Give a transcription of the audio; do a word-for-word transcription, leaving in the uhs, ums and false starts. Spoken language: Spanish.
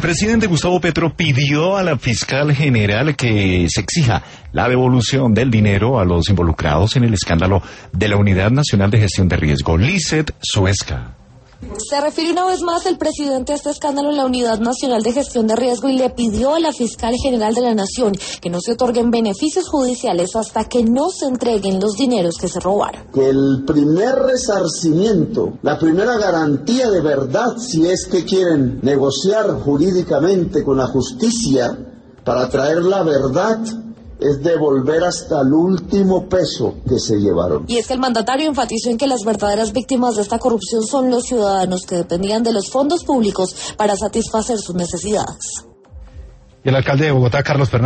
presidente Gustavo Petro pidió a la fiscal general que se exija la devolución del dinero a los involucrados en el escándalo de la Unidad Nacional de Gestión de Riesgo, Lizeth Suezca. Se refiere una vez más el presidente a este escándalo en la Unidad Nacional de Gestión de Riesgo y le pidió a la fiscal general de la Nación que no se otorguen beneficios judiciales hasta que no se entreguen los dineros que se robaron. Que el primer resarcimiento, la primera garantía de verdad, si es que quieren negociar jurídicamente con la justicia para traer la verdad, es devolver hasta el último peso que se llevaron. Y es que el mandatario enfatizó en que las verdaderas víctimas de esta corrupción son los ciudadanos que dependían de los fondos públicos para satisfacer sus necesidades. Y el alcalde de Bogotá, Carlos Fernández